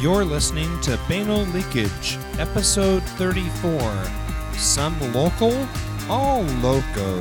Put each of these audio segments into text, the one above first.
You're listening to Banal Leakage, episode 34. Some local, all loco.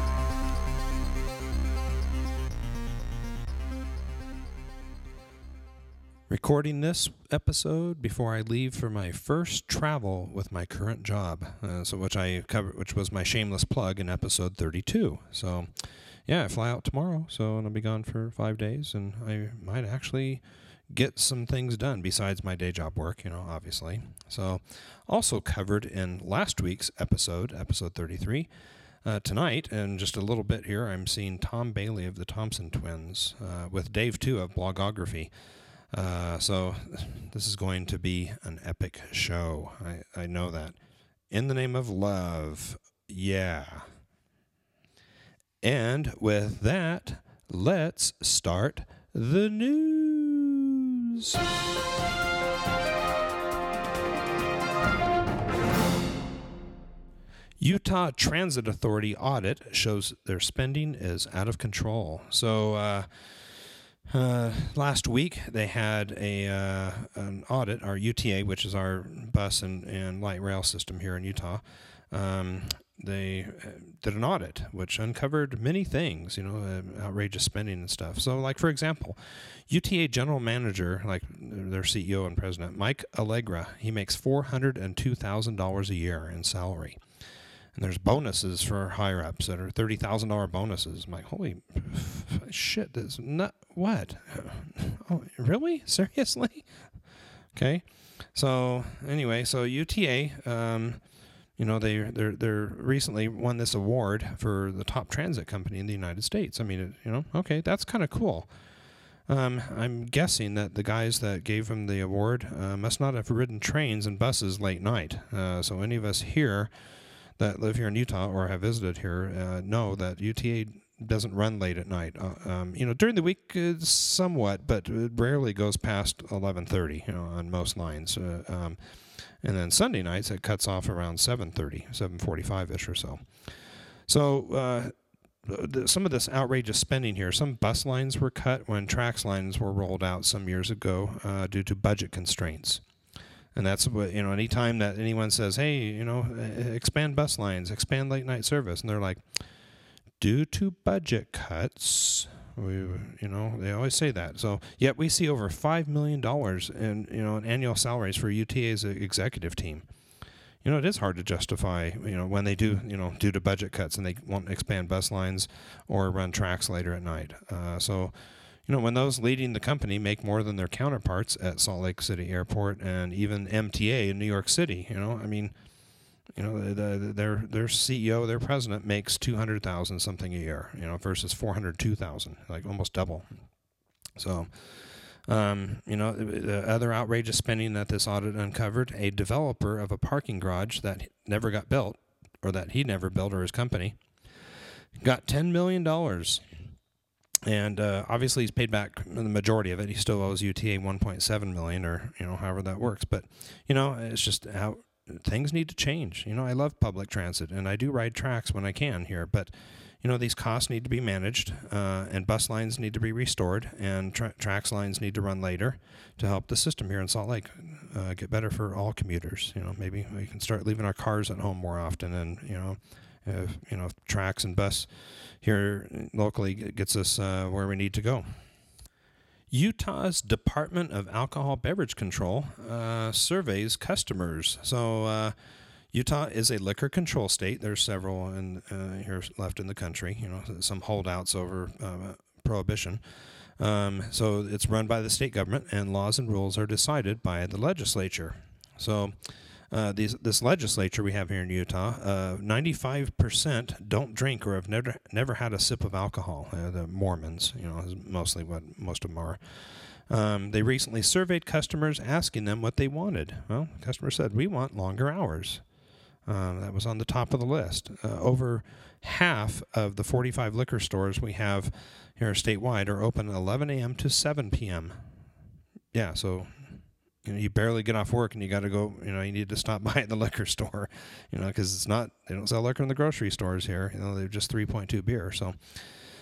Recording this episode before I leave for my first travel with my current job, which was my shameless plug in episode 32. So, yeah, I fly out tomorrow, so I'll be gone for 5 days, and I might actually get some things done besides my day job work, obviously. So, also covered in last week's episode 33. Tonight, and just a little bit here, I'm seeing Tom Bailey of the Thompson Twins with Dave, too, of Blogography. So this is going to be an epic show. I know that. In the name of love, yeah. And with that, let's start the news. Utah Transit Authority audit shows their spending is out of control. So, last week they had an audit, our UTA, which is our bus and light rail system here in Utah. They did an audit, which uncovered many things, outrageous spending and stuff. So, like, for example, UTA general manager, like their CEO and president, Mike Allegra, he makes $402,000 a year in salary. And there's bonuses for higher-ups that are $30,000 bonuses. I'm like, holy shit, this is not, what? Oh, really? Seriously? Okay. So, anyway, so UTA, they recently won this award for the top transit company in the United States. I mean, okay, that's kind of cool. I'm guessing that the guys that gave them the award must not have ridden trains and buses late night. So any of us here that live here in Utah or have visited here know that UTA doesn't run late at night. During the week somewhat, but it rarely goes past 11:30. On most lines. And then Sunday nights it cuts off around 7:30, 7:45-ish or so. So some of this outrageous spending here. Some bus lines were cut when TRAX lines were rolled out some years ago due to budget constraints. And that's what, anytime that anyone says, hey, expand bus lines, expand late night service, and they're like, due to budget cuts, they always say that. So, yet we see over $5 million in annual salaries for UTA's executive team. It is hard to justify, when they do, due to budget cuts and they won't expand bus lines or run TRAX later at night. When those leading the company make more than their counterparts at Salt Lake City Airport and even MTA in New York City, their CEO, their president makes $200,000 something a year, versus $402,000, like almost double. So, the other outrageous spending that this audit uncovered, a developer of a parking garage that never got built, or that he never built, or his company, got $10 million. And obviously he's paid back the majority of it. He still owes UTA $1.7 million, or however that works. But it's just how things need to change. I love public transit, and I do ride TRAX when I can here. But these costs need to be managed, and bus lines need to be restored, and TRAX lines need to run later to help the system here in Salt Lake get better for all commuters. Maybe we can start leaving our cars at home more often, and if TRAX and bus here locally gets us where we need to go. Utah's Department of Alcohol Beverage Control surveys customers. So Utah is a liquor control state. There's several here left in the country. Some holdouts over prohibition. So it's run by the state government, and laws and rules are decided by the legislature. So this legislature we have here in Utah, 95% don't drink or have never had a sip of alcohol. The Mormons, is mostly what most of them are. They recently surveyed customers, asking them what they wanted. Well, customers said, we want longer hours. That was on the top of the list. Over half of the 45 liquor stores we have here statewide are open 11 a.m. to 7 p.m. Yeah, so you barely get off work and you got to go, you need to stop by at the liquor store, because they don't sell liquor in the grocery stores here. They're just 3.2 beer. So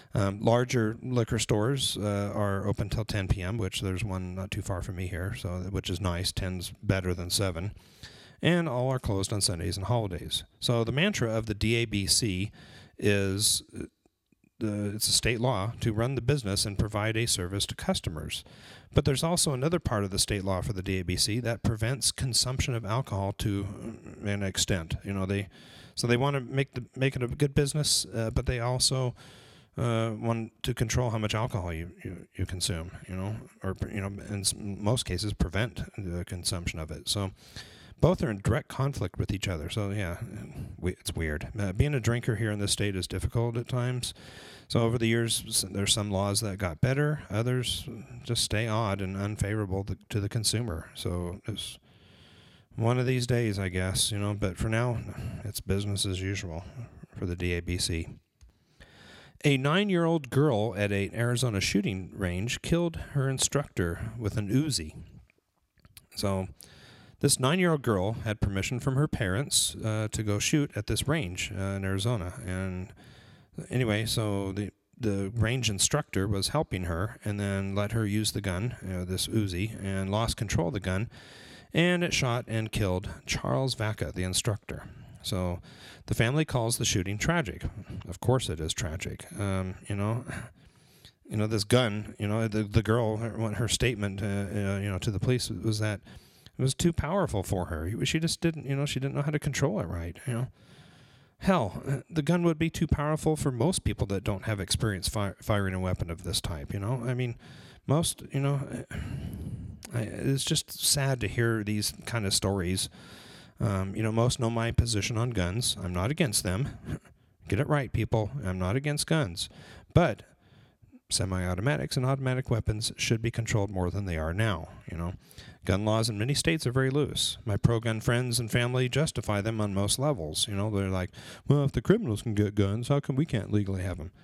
Larger liquor stores are open till 10 p.m., which there's one not too far from me here, so which is nice. 10's better than 7. And all are closed on Sundays and holidays. So the mantra of the DABC is it's a state law to run the business and provide a service to customers. But there's also another part of the state law for the DABC that prevents consumption of alcohol to an extent. They want to make it a good business, but they also want to control how much alcohol you consume. Or in most cases prevent the consumption of it. So both are in direct conflict with each other. So, yeah, it's weird. Being a drinker here in this state is difficult at times. So over the years, there's some laws that got better. Others just stay odd and unfavorable to the consumer. So it's one of these days, I guess, But for now, it's business as usual for the DABC. A 9-year-old girl at an Arizona shooting range killed her instructor with an Uzi. So this 9-year-old girl had permission from her parents to go shoot at this range in Arizona. And anyway, so the range instructor was helping her and then let her use the gun, this Uzi, and lost control of the gun. And it shot and killed Charles Vaca, the instructor. So the family calls the shooting tragic. Of course it is tragic. This gun, the girl, her statement, to the police was that it was too powerful for her. She just didn't, she didn't know how to control it right, Hell, the gun would be too powerful for most people that don't have experience firing a weapon of this type, I mean, most, it's just sad to hear these kind of stories. Most know my position on guns. I'm not against them. Get it right, people. I'm not against guns. But semi-automatics and automatic weapons should be controlled more than they are now, Gun laws in many states are very loose. My pro-gun friends and family justify them on most levels. They're like, well, if the criminals can get guns, how come we can't legally have them?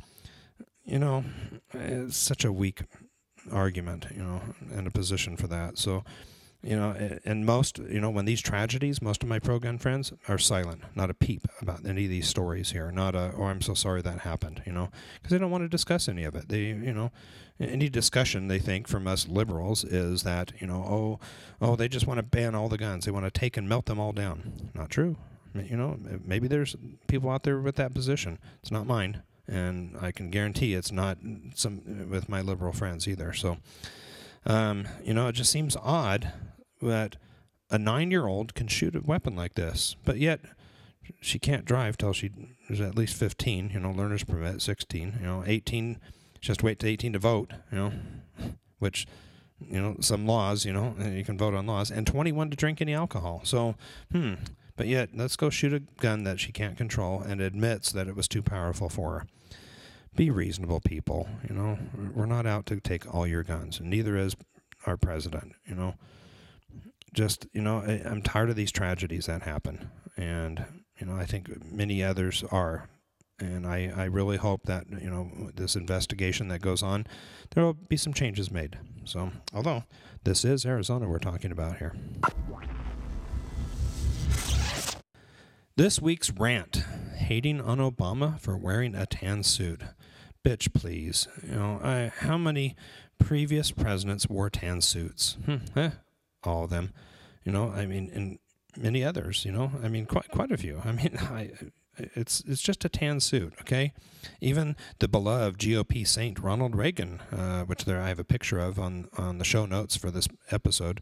It's such a weak argument, and a position for that. So, and most, when these tragedies, most of my pro-gun friends are silent, not a peep about any of these stories here, not oh, I'm so sorry that happened, because they don't want to discuss any of it. They, any discussion they think from us liberals is that, they just want to ban all the guns. They want to take and melt them all down. Not true. Maybe there's people out there with that position. It's not mine. And I can guarantee it's not some with my liberal friends either. So, it just seems odd that a 9-year-old can shoot a weapon like this, but yet she can't drive till she is at least 15, learner's permit, 16, 18, just wait to 18 to vote, which, some laws, you can vote on laws, and 21 to drink any alcohol. So, but yet, let's go shoot a gun that she can't control and admits that it was too powerful for her. Be reasonable, people. We're not out to take all your guns, and neither is our president. Just, I'm tired of these tragedies that happen, and, I think many others are. And I really hope that, this investigation that goes on, there will be some changes made. So, although this is Arizona we're talking about here. This week's rant, hating on Obama for wearing a tan suit. Bitch, please. How many previous presidents wore tan suits? All of them. And many others, quite a few. It's just a tan suit, okay? Even the beloved GOP saint Ronald Reagan, which I have a picture of on the show notes for this episode,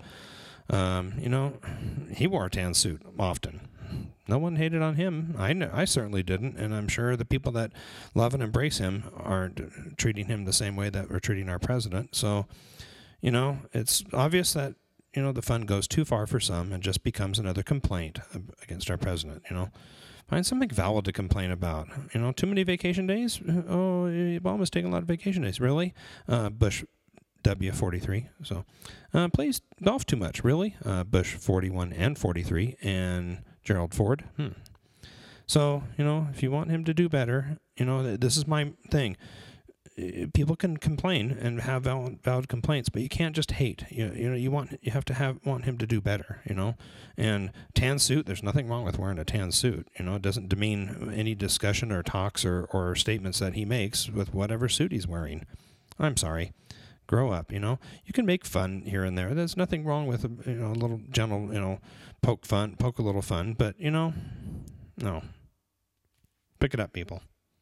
he wore a tan suit often. No one hated on him. I certainly didn't, and I'm sure the people that love and embrace him aren't treating him the same way that we're treating our president. So, it's obvious that, the fun goes too far for some and just becomes another complaint against our president, Find something valid to complain about. Too many vacation days? Oh, Obama's taking a lot of vacation days. Really? Bush W43. So, plays golf too much. Really? Bush 41 and 43 and Gerald Ford. So, if you want him to do better, this is my thing. people can complain and have valid complaints, but you can't just hate. You want him to do better. And tan suit. There's nothing wrong with wearing a tan suit. It doesn't demean any discussion or talks or statements that he makes with whatever suit he's wearing. I'm sorry. Grow up. You can make fun here and there. There's nothing wrong with a little gentle poke a little fun. But no, pick it up, people.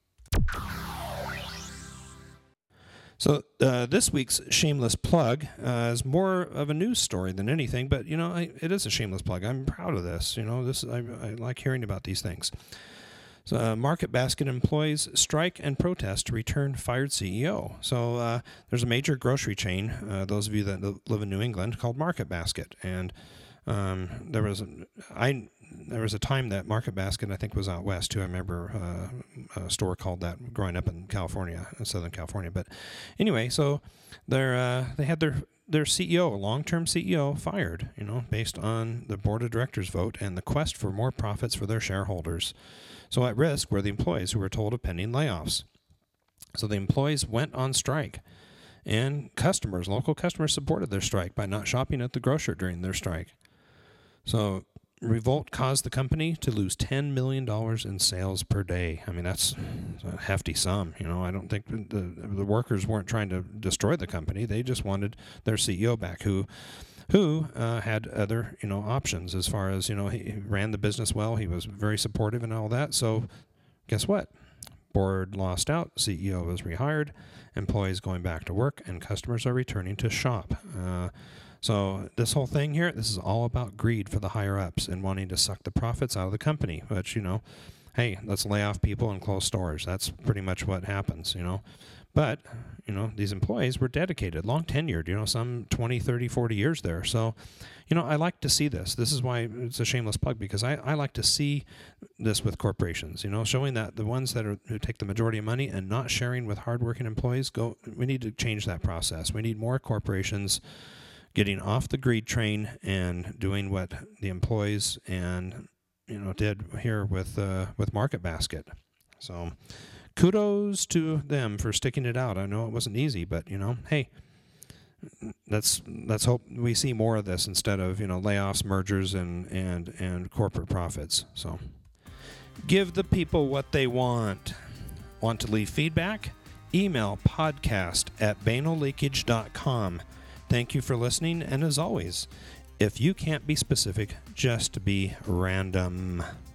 So this week's shameless plug is more of a news story than anything, but it is a shameless plug. I'm proud of this. I like hearing about these things. So Market Basket employees strike and protest to return fired CEO. So there's a major grocery chain, those of you that live in New England, called Market Basket, and there was a time that Market Basket, I think, was out west too. I remember a store called that growing up in California, in Southern California. But anyway, so they had their CEO, a long-term CEO, fired, based on the board of directors vote and the quest for more profits for their shareholders. So at risk were the employees who were told of pending layoffs. So the employees went on strike, and local customers supported their strike by not shopping at the grocer during their strike. So revolt caused the company to lose $10 million in sales per day. I mean, that's a hefty sum. I don't think the workers weren't trying to destroy the company. They just wanted their CEO back, who had other, options as far as, he ran the business well. He was very supportive and all that. So guess what? Board lost out. CEO was rehired. Employees going back to work, and customers are returning to shop. So this whole thing here, this is all about greed for the higher-ups and wanting to suck the profits out of the company. Which, hey, let's lay off people and close stores. That's pretty much what happens, But, these employees were dedicated, long tenured, some 20, 30, 40 years there. So, I like to see this. This is why it's a shameless plug, because I like to see this with corporations, showing that the ones who take the majority of money and not sharing with hardworking employees, we need to change that process. We need more corporations getting off the greed train and doing what the employees did here with Market Basket. So kudos to them for sticking it out. I know it wasn't easy, but hey, let's hope we see more of this instead of layoffs, mergers, and corporate profits. So give the people what they want. Want to leave feedback? Email podcast@banaleakage.com. Thank you for listening, and as always, if you can't be specific, just be random.